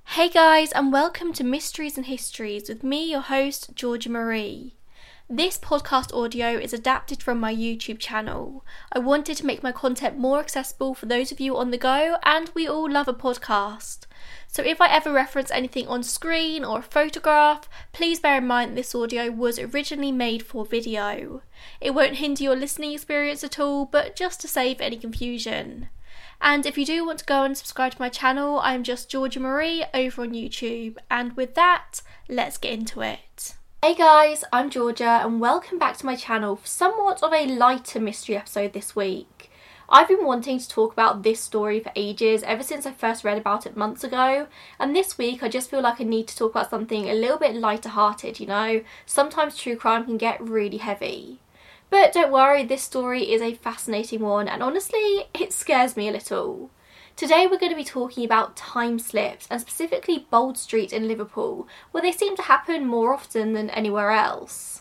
Hey guys, and welcome to Mysteries and Histories with me, your host, Georgia Marie. This podcast audio is adapted from my YouTube channel. I wanted to make my content more accessible for those of you on the go, and we all love a podcast. So if I ever reference anything on screen or a photograph, please bear in mind that this audio was originally made for video. It won't hinder your listening experience at all, but just to save any confusion. And if you do want to go and subscribe to my channel, I'm just Georgia Marie over on YouTube. And with that, let's get into it. Hey guys, I'm Georgia and welcome back to my channel for somewhat of a lighter mystery episode this week. I've been wanting to talk about this story for ages, ever since I first read about it months ago, and this week I just feel like I need to talk about something a little bit lighter hearted, you know? Sometimes true crime can get really heavy. But don't worry, this story is a fascinating one and honestly, it scares me a little. Today we're going to be talking about time slips and specifically Bold Street in Liverpool, where they seem to happen more often than anywhere else.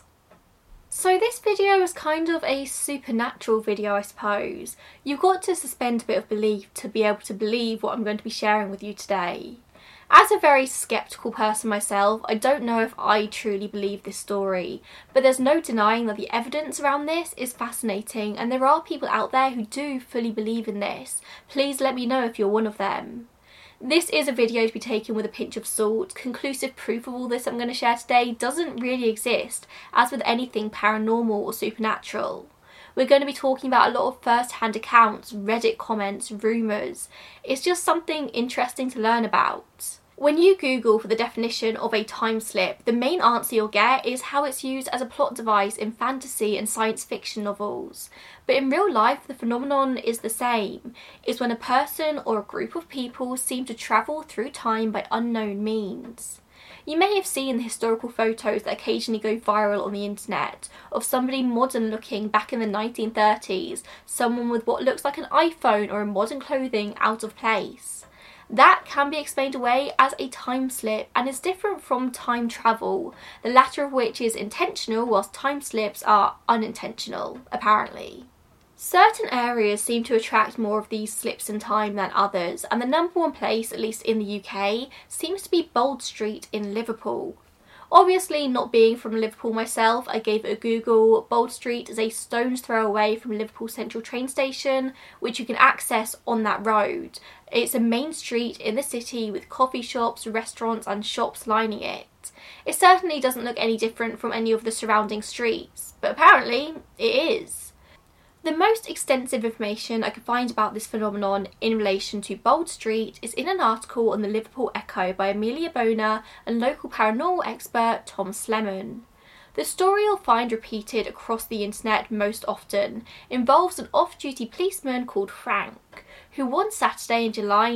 So this video is kind of a supernatural video, I suppose. You've got to suspend a bit of belief to be able to believe what I'm going to be sharing with you today. As a very sceptical person myself, I don't know if I truly believe this story, but there's no denying that the evidence around this is fascinating and there are people out there who do fully believe in this. Please let me know if you're one of them. This is a video to be taken with a pinch of salt. Conclusive proof of all this I'm going to share today doesn't really exist, as with anything paranormal or supernatural. We're going to be talking about a lot of first-hand accounts, Reddit comments, rumours. It's just something interesting to learn about. When you Google for the definition of a time slip, the main answer you'll get is how it's used as a plot device in fantasy and science fiction novels. But in real life, the phenomenon is the same. It's when a person or a group of people seem to travel through time by unknown means. You may have seen the historical photos that occasionally go viral on the internet of somebody modern looking back in the 1930s, someone with what looks like an iPhone or in modern clothing out of place. That can be explained away as a time slip and is different from time travel, the latter of which is intentional whilst time slips are unintentional, apparently. Certain areas seem to attract more of these slips in time than others, and the number one place, at least in the UK, seems to be Bold Street in Liverpool. Obviously, not being from Liverpool myself, I gave it a Google. Bold Street is a stone's throw away from Liverpool Central train station, which you can access on that road. It's a main street in the city with coffee shops, restaurants and shops lining it. It certainly doesn't look any different from any of the surrounding streets, but apparently it is. The most extensive information I could find about this phenomenon in relation to Bold Street is in an article on the Liverpool Echo by Amelia Boner and local paranormal expert Tom Slemon. The story you'll find repeated across the internet most often involves an off-duty policeman called Frank, who one Saturday in July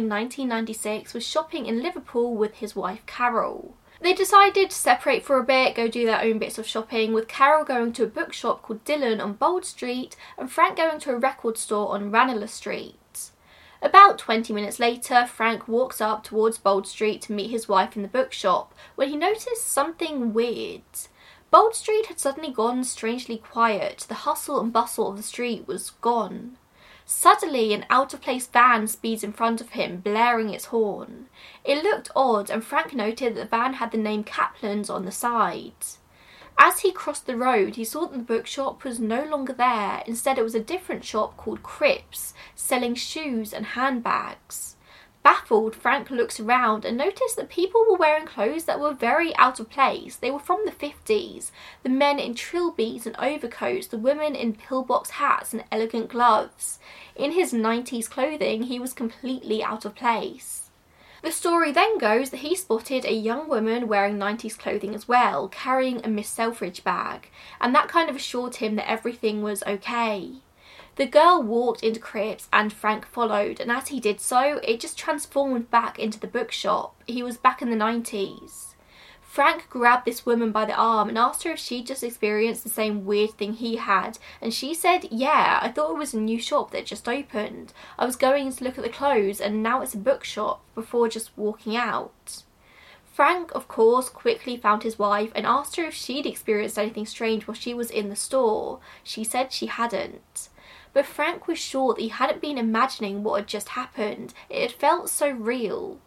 1996 was shopping in Liverpool with his wife Carol. They decided to separate for a bit, go do their own bits of shopping, with Carol going to a bookshop called Dylan on Bold Street and Frank going to a record store on Ranelagh Street. About 20 minutes later, Frank walks up towards Bold Street to meet his wife in the bookshop when he noticed something weird. Bold Street had suddenly gone strangely quiet. The hustle and bustle of the street was gone. Suddenly, an out-of-place van speeds in front of him, blaring its horn. It looked odd, and Frank noted that the van had the name Kaplan's on the side. As he crossed the road, he saw that the bookshop was no longer there. Instead, it was a different shop called Cripps, selling shoes and handbags. Baffled, Frank looks around and noticed that people were wearing clothes that were very out of place. They were from the 50s. The men in trilbies and overcoats, the women in pillbox hats and elegant gloves. In his 90s clothing, he was completely out of place. The story then goes that he spotted a young woman wearing 90s clothing as well, carrying a Miss Selfridge bag, and that kind of assured him that everything was okay. The girl walked into Cripps and Frank followed, and as he did so, it just transformed back into the bookshop. He was back in the 90s. Frank grabbed this woman by the arm and asked her if she'd just experienced the same weird thing he had, and she said, "Yeah, I thought it was a new shop that just opened. I was going to look at the clothes and now it's a bookshop," before just walking out. Frank, of course, quickly found his wife and asked her if she'd experienced anything strange while she was in the store. She said she hadn't. But Frank was sure that he hadn't been imagining what had just happened. It had felt so real.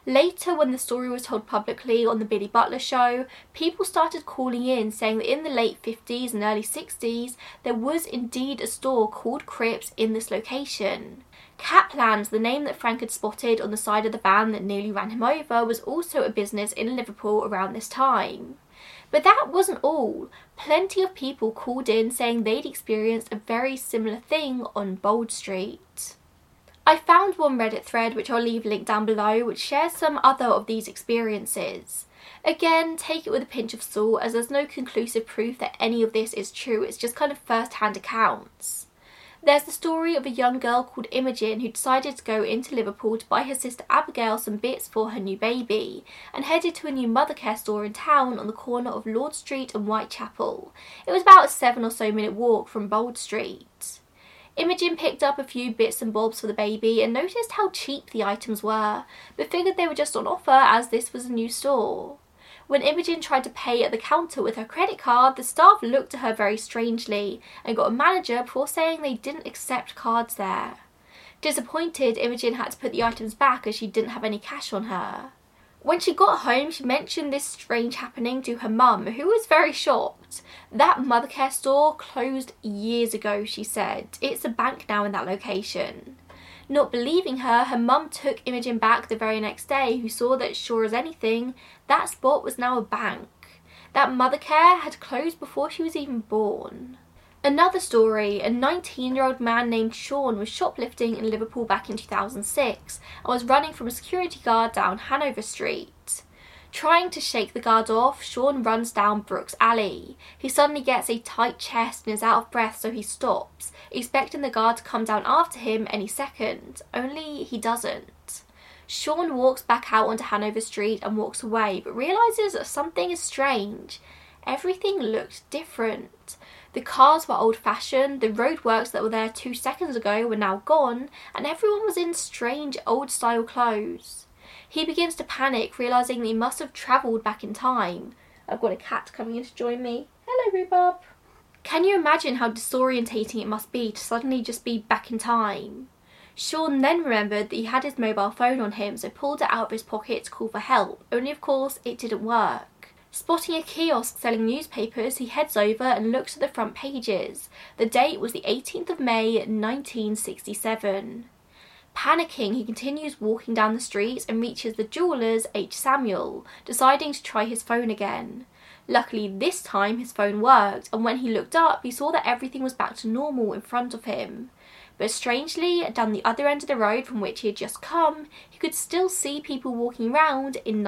Later, when the story was told publicly on the Billy Butler Show, people started calling in saying that in the late 50s and early 60s, there was indeed a store called Cripps in this location. Caplan's, the name that Frank had spotted on the side of the van that nearly ran him over, was also a business in Liverpool around this time. But that wasn't all. Plenty of people called in saying they'd experienced a very similar thing on Bold Street. I found one Reddit thread, which I'll leave a link down below, which shares some other of these experiences. Again, take it with a pinch of salt, as there's no conclusive proof that any of this is true, it's just kind of first-hand accounts. There's the story of a young girl called Imogen who decided to go into Liverpool to buy her sister Abigail some bits for her new baby, and headed to a new mothercare store in town on the corner of Lord Street and Whitechapel. It was about a 7 or so minute walk from Bold Street. Imogen picked up a few bits and bobs for the baby and noticed how cheap the items were, but figured they were just on offer as this was a new store. When Imogen tried to pay at the counter with her credit card, the staff looked at her very strangely and got a manager before saying they didn't accept cards there. Disappointed, Imogen had to put the items back as she didn't have any cash on her. When she got home, she mentioned this strange happening to her mum, who was very shocked. That mothercare store closed years ago, she said. It's a bank now in that location. Not believing her, her mum took Imogen back the very next day, who saw that, sure as anything, that spot was now a bank. That mothercare had closed before she was even born. Another story, a 19-year-old man named Sean was shoplifting in Liverpool back in 2006 and was running from a security guard down Hanover Street. Trying to shake the guard off, Sean runs down Brooks Alley. He suddenly gets a tight chest and is out of breath, so he stops, expecting the guard to come down after him any second, only he doesn't. Sean walks back out onto Hanover Street and walks away, but realises that something is strange. Everything looked different. The cars were old-fashioned, the roadworks that were there 2 seconds ago were now gone, and everyone was in strange old-style clothes. He begins to panic, realising that he must have travelled back in time. I've got a cat coming in to join me. Hello, Rhubarb. Can you imagine how disorientating it must be to suddenly just be back in time? Sean then remembered that he had his mobile phone on him, so pulled it out of his pocket to call for help, only of course it didn't work. Spotting a kiosk selling newspapers, he heads over and looks at the front pages. The date was the 18th of May, 1967. Panicking, he continues walking down the street and reaches the jeweller's H. Samuel, deciding to try his phone again. Luckily this time his phone worked, and when he looked up he saw that everything was back to normal in front of him. But strangely, down the other end of the road from which he had just come, he could still see people walking around in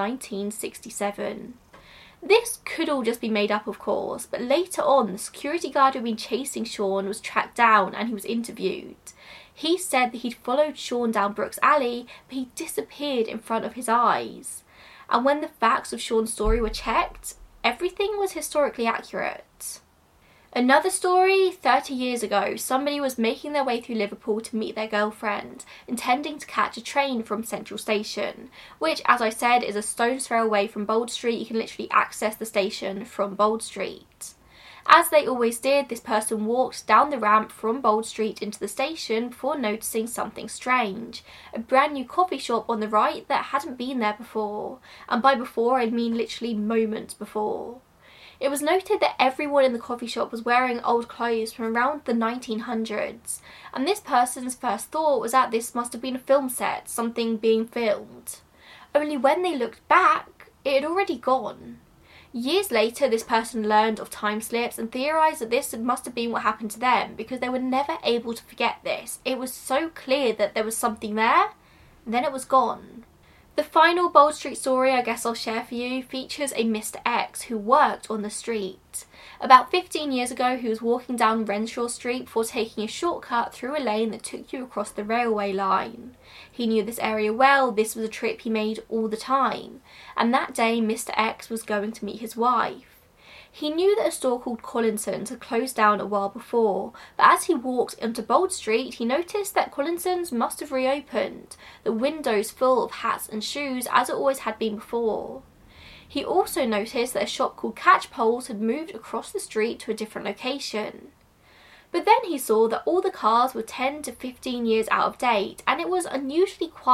1967. This could all just be made up, of course, but later on the security guard who had been chasing Sean was tracked down and he was interviewed. He said that he'd followed Sean down Brooks Alley, but he disappeared in front of his eyes. And when the facts of Sean's story were checked, everything was historically accurate. Another story, 30 years ago, somebody was making their way through Liverpool to meet their girlfriend, intending to catch a train from Central Station, which, as I said, is a stone's throw away from Bold Street. You can literally access the station from Bold Street. As they always did, this person walked down the ramp from Bold Street into the station before noticing something strange. A brand new coffee shop on the right that hadn't been there before. And by before, I mean literally moments before. It was noted that everyone in the coffee shop was wearing old clothes from around the 1900s, and this person's first thought was that this must have been a film set, something being filmed. Only when they looked back, it had already gone. Years later, this person learned of time slips and theorised that this must have been what happened to them, because they were never able to forget this. It was so clear that there was something there, and then it was gone. The final Bold Street story I guess I'll share for you features a Mr. X who worked on the street. About 15 years ago, he was walking down Renshaw Street before taking a shortcut through a lane that took you across the railway line. He knew this area well, this was a trip he made all the time, and that day Mr. X was going to meet his wife. He knew that a store called Collinson's had closed down a while before, but as he walked into Bold Street, he noticed that Collinson's must have reopened, the windows full of hats and shoes as it always had been before. He also noticed that a shop called Catchpole's had moved across the street to a different location. But then he saw that all the cars were 10 to 15 years out of date, and it was unusually quiet.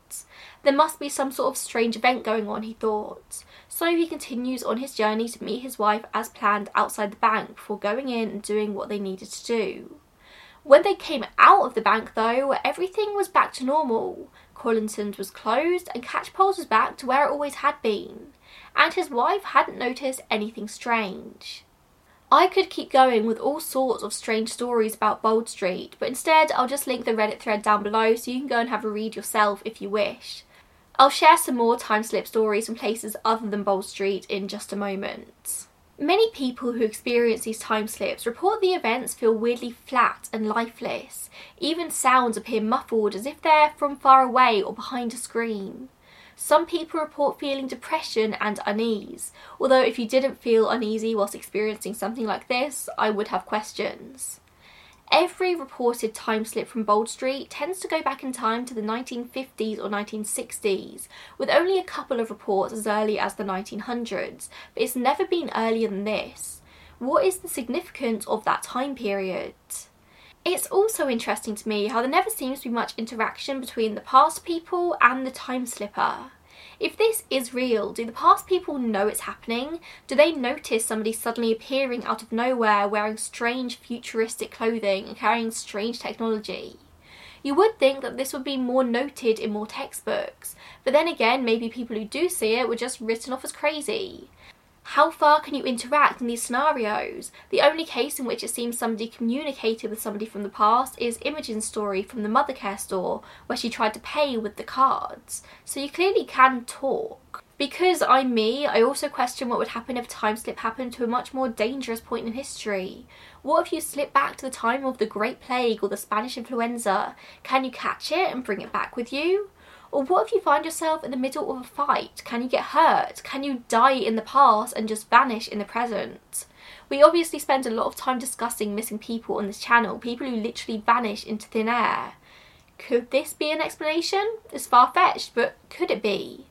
There must be some sort of strange event going on, he thought. So he continues on his journey to meet his wife as planned outside the bank before going in and doing what they needed to do. When they came out of the bank though, everything was back to normal. Collinson's was closed and Catchpole's was back to where it always had been. And his wife hadn't noticed anything strange. I could keep going with all sorts of strange stories about Bold Street, but instead I'll just link the Reddit thread down below so you can go and have a read yourself if you wish. I'll share some more time slip stories from places other than Bold Street in just a moment. Many people who experience these time slips report the events feel weirdly flat and lifeless. Even sounds appear muffled as if they're from far away or behind a screen. Some people report feeling depression and unease, although if you didn't feel uneasy whilst experiencing something like this, I would have questions. Every reported time slip from Bold Street tends to go back in time to the 1950s or 1960s, with only a couple of reports as early as the 1900s, but it's never been earlier than this. What is the significance of that time period? It's also interesting to me how there never seems to be much interaction between the past people and the time slipper. If this is real, do the past people know it's happening? Do they notice somebody suddenly appearing out of nowhere wearing strange futuristic clothing and carrying strange technology? You would think that this would be more noted in more textbooks, but then again maybe people who do see it were just written off as crazy. How far can you interact in these scenarios? The only case in which it seems somebody communicated with somebody from the past is Imogen's story from the Mothercare store, where she tried to pay with the cards. So you clearly can talk. Because I'm me, I also question what would happen if a time slip happened to a much more dangerous point in history. What if you slip back to the time of the Great Plague or the Spanish influenza? Can you catch it and bring it back with you? Or what if you find yourself in the middle of a fight? Can you get hurt? Can you die in the past and just vanish in the present? We obviously spend a lot of time discussing missing people on this channel, people who literally vanish into thin air. Could this be an explanation? It's far-fetched, but could it be?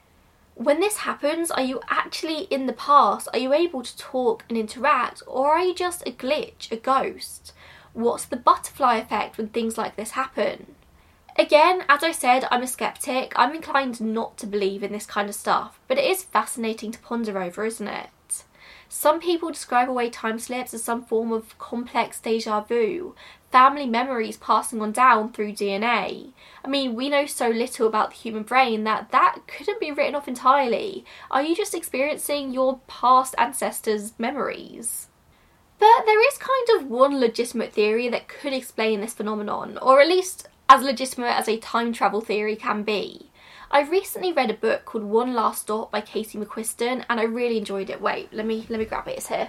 When this happens, are you actually in the past? Are you able to talk and interact? Or are you just a glitch, a ghost? What's the butterfly effect when things like this happen? Again, as I said, I'm a skeptic. I'm inclined not to believe in this kind of stuff, but it is fascinating to ponder over, isn't it? Some people describe away time slips as some form of complex deja vu, family memories passing on down through DNA. I mean, we know so little about the human brain that couldn't be written off entirely. Are you just experiencing your past ancestors' memories? But there is kind of one legitimate theory that could explain this phenomenon, or at least as legitimate as a time travel theory can be. I recently read a book called One Last Stop by Casey McQuiston and I really enjoyed it. Wait, let me grab it, it's here.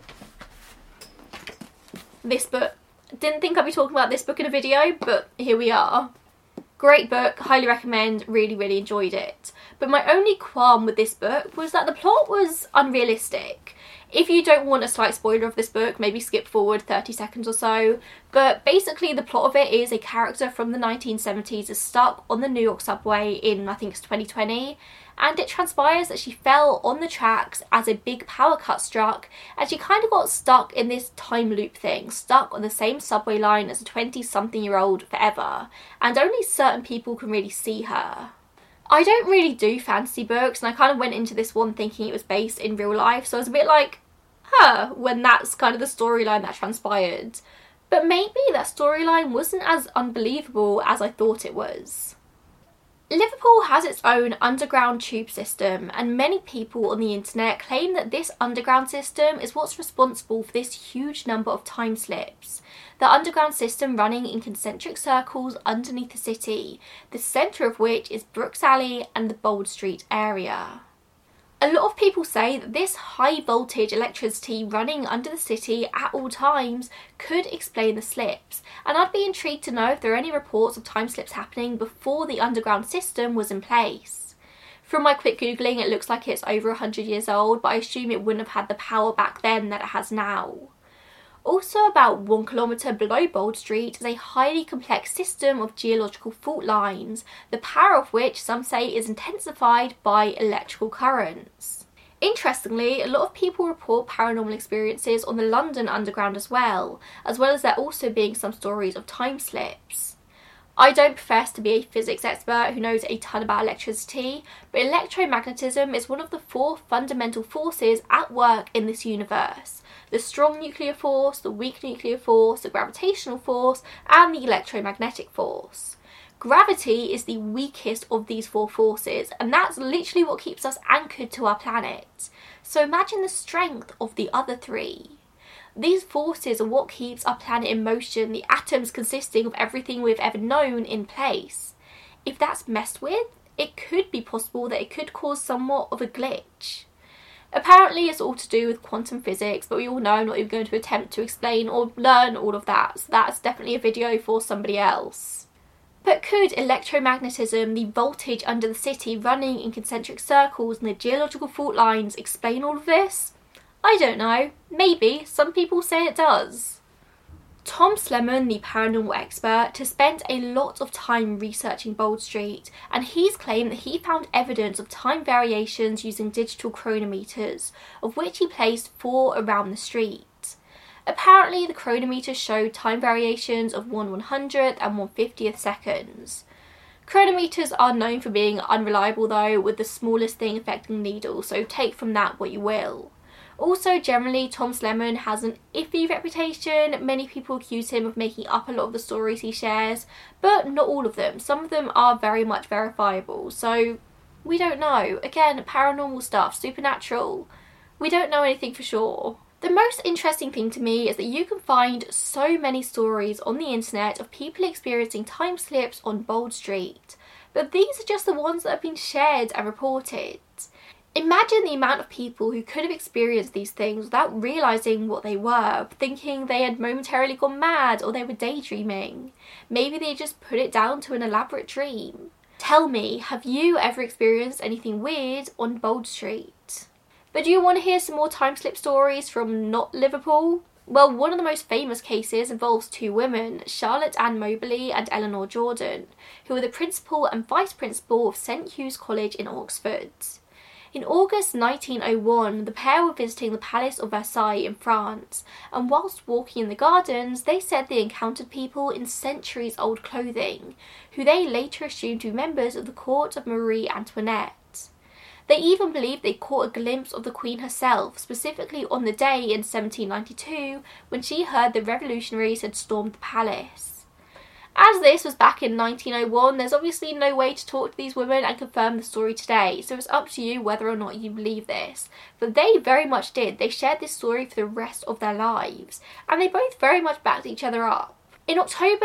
This book. Didn't think I'd be talking about this book in a video, but here we are. Great book, highly recommend, really enjoyed it. But my only qualm with this book was that the plot was unrealistic. If you don't want a slight spoiler of this book, maybe skip forward 30 seconds or so. But basically the plot of it is a character from the 1970s is stuck on the New York subway in, I think it's 2020. And it transpires that she fell on the tracks as a big power cut struck, and she kind of got stuck in this time loop thing, stuck on the same subway line as a 20-something-year-old forever. And only certain people can really see her. I don't really do fantasy books, and I kind of went into this one thinking it was based in real life, so I was a bit like, when that's kind of the storyline that transpired. But maybe that storyline wasn't as unbelievable as I thought it was. Liverpool has its own underground tube system, and many people on the internet claim that this underground system is what's responsible for this huge number of time slips. The underground system running in concentric circles underneath the city, the centre of which is Brooks Alley and the Bold Street area. A lot of people say that this high voltage electricity running under the city at all times could explain the slips, and I'd be intrigued to know if there are any reports of time slips happening before the underground system was in place. From my quick googling, it looks like it's over 100 years old, but I assume it wouldn't have had the power back then that it has now. Also about 1 kilometre below Bold Street is a highly complex system of geological fault lines, the power of which some say is intensified by electrical currents. Interestingly, a lot of people report paranormal experiences on the London Underground as well as there also being some stories of time slips. I don't profess to be a physics expert who knows a ton about electricity, but electromagnetism is one of the 4 fundamental forces at work in this universe. The strong nuclear force, the weak nuclear force, the gravitational force, and the electromagnetic force. Gravity is the weakest of these 4 forces, and that's literally what keeps us anchored to our planet. So imagine the strength of the other 3. These forces are what keeps our planet in motion, the atoms consisting of everything we've ever known in place. If that's messed with, it could be possible that it could cause somewhat of a glitch. Apparently it's all to do with quantum physics, but we all know I'm not even going to attempt to explain or learn all of that, so that's definitely a video for somebody else. But could electromagnetism, the voltage under the city running in concentric circles and the geological fault lines explain all of this? I don't know. Maybe. Some people say it does. Tom Slemen, the paranormal expert, has spent a lot of time researching Bold Street, and he's claimed that he found evidence of time variations using digital chronometers, of which he placed 4 around the street. Apparently, the chronometers showed time variations of 1/100th and 1/50th seconds. Chronometers are known for being unreliable though, with the smallest thing affecting the needle, so take from that what you will. Also, generally, Tom Slemen has an iffy reputation. Many people accuse him of making up a lot of the stories he shares, but not all of them. Some of them are very much verifiable, so we don't know. Again, paranormal stuff, supernatural. We don't know anything for sure. The most interesting thing to me is that you can find so many stories on the internet of people experiencing time slips on Bold Street, but these are just the ones that have been shared and reported. Imagine the amount of people who could have experienced these things without realising what they were, thinking they had momentarily gone mad or they were daydreaming. Maybe they just put it down to an elaborate dream. Tell me, have you ever experienced anything weird on Bold Street? But do you want to hear some more time slip stories from not Liverpool? Well, one of the most famous cases involves 2 women, Charlotte Ann Mobley and Eleanor Jordan, who were the principal and vice principal of St Hugh's College in Oxford. In August 1901, the pair were visiting the Palace of Versailles in France, and whilst walking in the gardens, they said they encountered people in centuries-old clothing, who they later assumed to be members of the court of Marie Antoinette. They even believed they caught a glimpse of the Queen herself, specifically on the day in 1792 when she heard the revolutionaries had stormed the palace. As this was back in 1901, there's obviously no way to talk to these women and confirm the story today, so it's up to you whether or not you believe this. But they very much did. They shared this story for the rest of their lives, and they both very much backed each other up. In October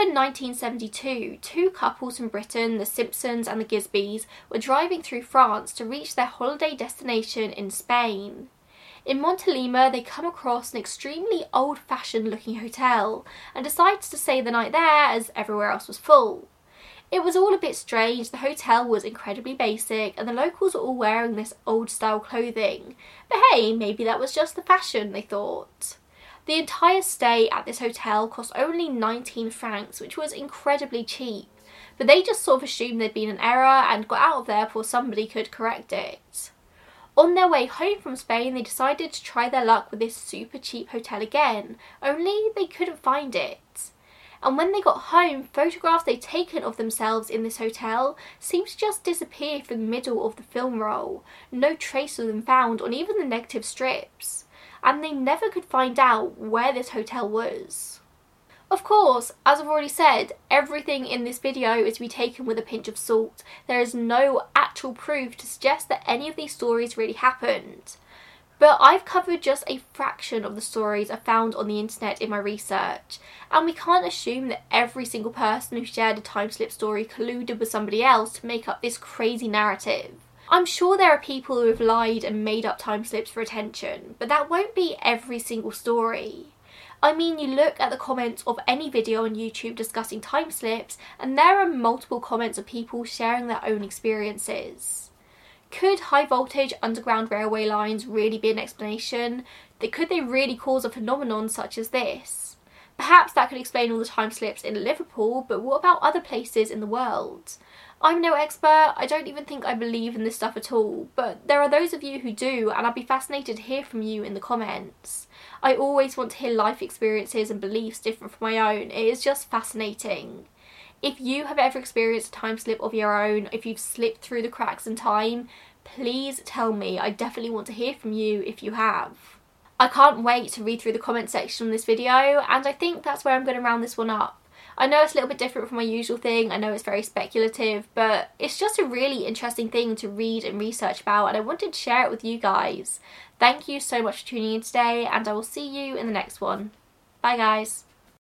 1972, 2 couples from Britain, the Simpsons and the Gisbys, were driving through France to reach their holiday destination in Spain. In Montelima, they come across an extremely old-fashioned looking hotel and decided to stay the night there as everywhere else was full. It was all a bit strange. The hotel was incredibly basic and the locals were all wearing this old-style clothing. But hey, maybe that was just the fashion, they thought. The entire stay at this hotel cost only 19 francs, which was incredibly cheap. But they just sort of assumed there'd been an error and got out of there before somebody could correct it. On their way home from Spain, they decided to try their luck with this super cheap hotel again, only they couldn't find it. And when they got home, photographs they'd taken of themselves in this hotel seemed to just disappear from the middle of the film roll, no trace of them found on even the negative strips, and they never could find out where this hotel was. Of course, as I've already said, everything in this video is to be taken with a pinch of salt. There is no actual proof to suggest that any of these stories really happened. But I've covered just a fraction of the stories I found on the internet in my research, and we can't assume that every single person who shared a time slip story colluded with somebody else to make up this crazy narrative. I'm sure there are people who have lied and made up time slips for attention, but that won't be every single story. I mean, you look at the comments of any video on YouTube discussing time slips and there are multiple comments of people sharing their own experiences. Could high voltage underground railway lines really be an explanation? Could they really cause a phenomenon such as this? Perhaps that could explain all the time slips in Liverpool, but what about other places in the world? I'm no expert, I don't even think I believe in this stuff at all, but there are those of you who do, and I'd be fascinated to hear from you in the comments. I always want to hear life experiences and beliefs different from my own. It is just fascinating. If you have ever experienced a time slip of your own, if you've slipped through the cracks in time, please tell me. I definitely want to hear from you if you have. I can't wait to read through the comment section on this video, and I think that's where I'm going to round this one up. I know it's a little bit different from my usual thing, I know it's very speculative, but it's just a really interesting thing to read and research about, and I wanted to share it with you guys. Thank you so much for tuning in today, and I will see you in the next one. Bye guys.